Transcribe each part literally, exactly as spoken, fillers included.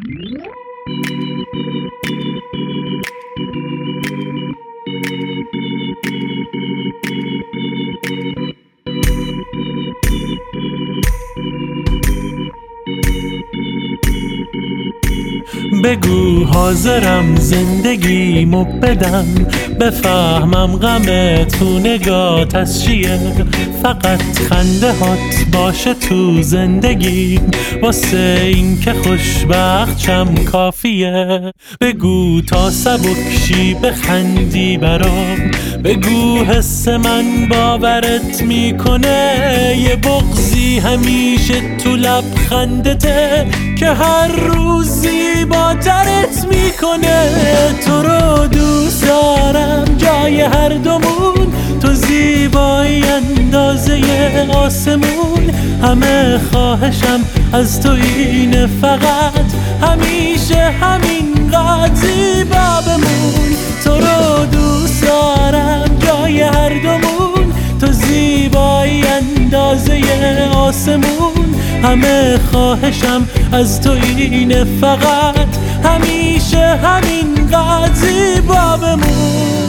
بگو حاضرم زندگیمو بدم، بفهمم غم تو نگات از چیه. فقط خنده هات باشه تو زندگیم، واسه این که خوشبخت شم کافیه. بگو تا سبکشی بخندی برام، بگو حس من باورت میکنه. یه بغضی همیشه تو لبخندته که هر روزی با ترت میکنه. تو رو دوست دارم جای هر دومون، تو زیبایی اندازه آسمون. همه خواهشم از تو اینه، فقط همیشه همینقدر زیبا بمون. تو رو دوست دارم جای هر دومون، تو زیبایی اندازه آسمون. همه خواهشم از تو اینه، فقط همیشه همینقدر زیبا بمون.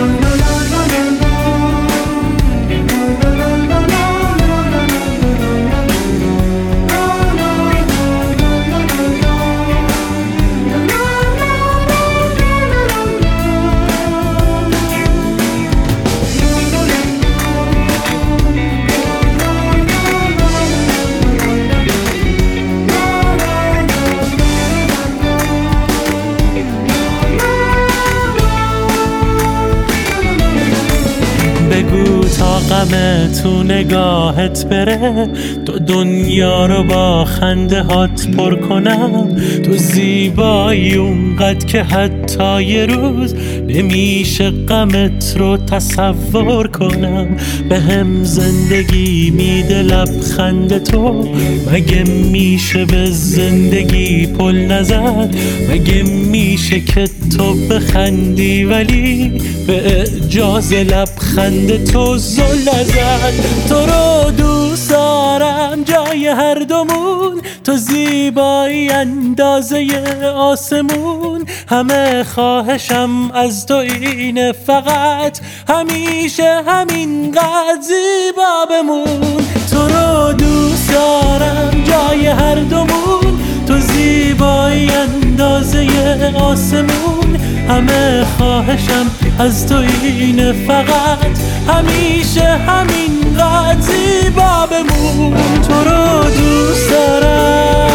بگو تا غم تو نگاهت بره، تو دنیا رو با خنده هات پر کنم. تو زیبایی اونقدر که حتی یه روز نمیشه غمت رو تصور کنم. به هم زندگی میده لبخند تو، مگه میشه به زندگی پل نزد؟ مگه میشه که تو بخندی ولی به اعجاز لبخند تو زل نزد؟ تو رو دوست دارم جای هر دومون، تو زیبایی اندازه آسمون. همه خواهشم از تو اینه، فقط همیشه همینقدر زیبا بمون. تو رو دوست دارم جای هر دومون، تو زیبایی اندازه آسمون. همه خواهشم از تو اینه، فقط همیشه همینقدر زیبا بمون. تو رو دوست دارم.